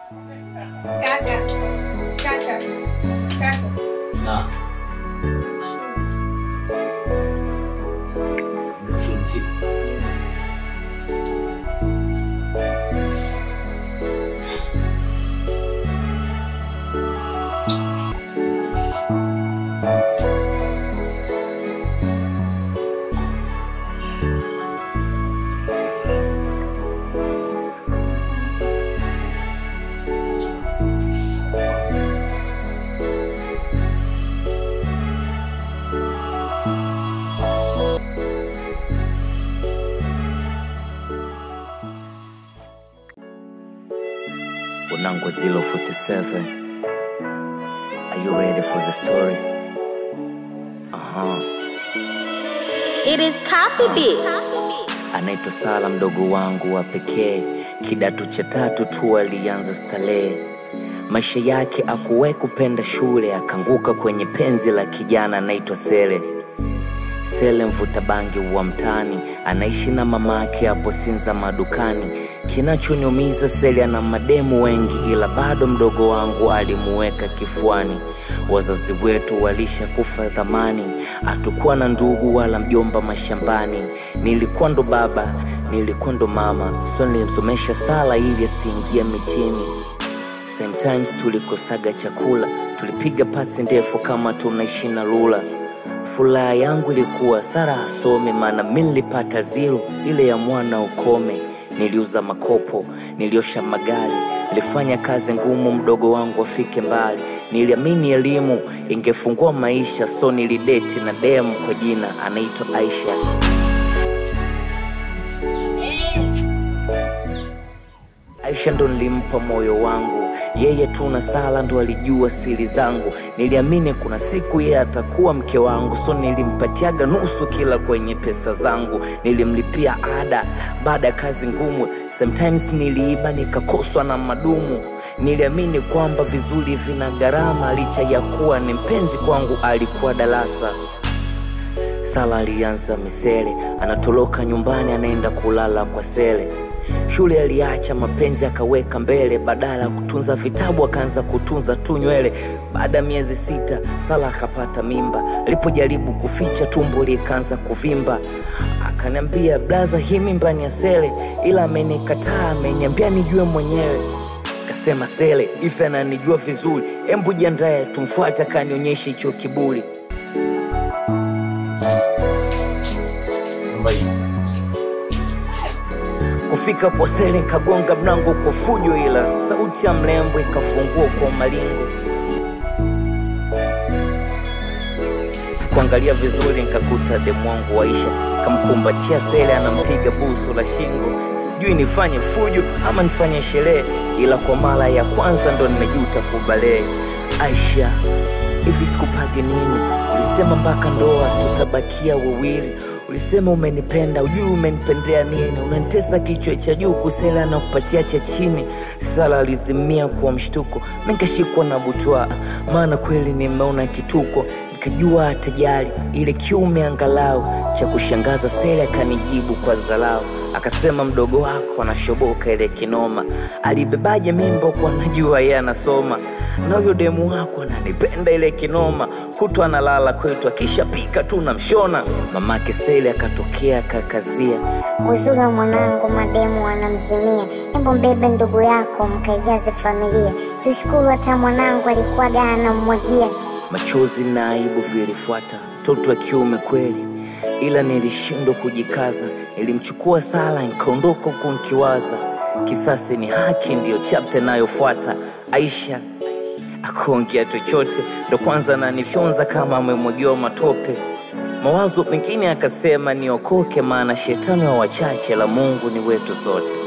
Kaka. Na. Mshunti. Unango 047. Are you ready for the story? It is Copy Beats. Anaitwa Sala, mdogo wangu wa pekee. Kidato cha 3 tu alianza starehe. Maisha yake akuwahi kupenda shule, akanguka kwenye penzi la kijana anaitwa Sele. Sele mvuta bangi wa mtani, anaishi na mamake hapo Sinza madukani. Kinachoniumiza, Sele ana mademu wengi, ila bado mdogo wangu alimuweka kifuani. Wazazi wetu walisha kufa zamani, hatukuwa na ndugu wala mjomba mashambani. Nilikuwa ndo baba, nilikuwa ndo mama, so nilimsomesha Sala ili asiingie mitini. Sometimes tulikosaga chakula, tulipiga pasi ndefu kama tunaishi na lula. Furaha yangu ilikuwa Sara asome, maana mimi nilipata 0 ile ya mwana ukome. Niliuza makopo, niliosha magari, nilifanya kazi ngumu mdogo wangu afike mbali. Niliamini elimu ingefungua maisha, so nilidate na demu kwa jina anaitwa Aisha. Aisha ndo nilimpa moyo wangu, yeye tu na Sala ndo alijua siri zangu. Niliamini kuna siku yeye atakuwa mke wangu, so nilimpatiaga nusu kila kwenye pesa zangu. Nilimlipia ada baada ya kazi ngumu, sometimes niliiba nikakoswa na madumu. Niliamini kwamba vizuri vina gharama, licha ya kuwa ni mpenzi kwangu alikuwa darasa. Sala alianza misele, anatoroka nyumbani anaenda kulala kwa Sele. Shule aliacha, mapenzi akaweka mbele, badala ya kutunza vitabu akaanza kutunza tu nywele. Baada miezi 6 Sala akapata mimba, alipojaribu kuficha tumbo likaanza kuvimba. Akaniambia, blaza, hii mimba ni ya Sele, ila amenikataa, ameniambia nijue mwenyewe. Kasema, Sele ife ananijua vizuri, embu jiandae tumfuate akanionyeshe hicho kiburi. Kufika kwa Sele nikagonga mlango kwa fujo, ila sauti ya mlembo ikafungua kwa malingo. Kuangalia vizuri nikakuta demu wangu Aisha, kamkumbatia Sele anampiga busu la shingo. Sijui nifanye fujo ama nifanye sherehe, ila kwa mara ya kwanza ndo nimejuta kubalee. Aisha, hivi sikupage nini? Ulisema mpaka ndoa tutabakia wawili. Ulisema umenipenda, ujui umenipendea nini? Unanitesa kichwa cha juu, kusela na kupatia cha chini. Sala alizimia kwa mshtuko, nikashikwa na butwa, maana kweli nimeona kituko. Nikajua atajali ile kiume angalau. Cha kushangaza, Sele akanijibu kwa dharau. Akasema, mdogo wako anashoboka ile kinoma, alibebaje mimba kwa najua yeye anasoma. Na huyo demu wako ananipenda ile kinoma, kutwa analala kwetu akishapika tu na mshona. Mamake Sele akatokea kakazia, uzuri wa mwanangu mademu wanamzimia, embo mbebe ndugu yako mkaijaze familia. Sishukuru hata mwanangu alikuwa gana mmwagia. Machozi na aibu vilifuata, mtoto wa kiume kweli, ila nilishindwa kujikaza. Nilimchukua Sala nikaondoka huko nikiwaza, kisasi ni haki ndio chapter nayofuata. Aisha akuongea chochote, ndo kwanza ananifyonza kama amemwagiwa matope. Mawazo mengine akasema niokoke, maana shetani wa wachache, la Mungu ni wetu sote.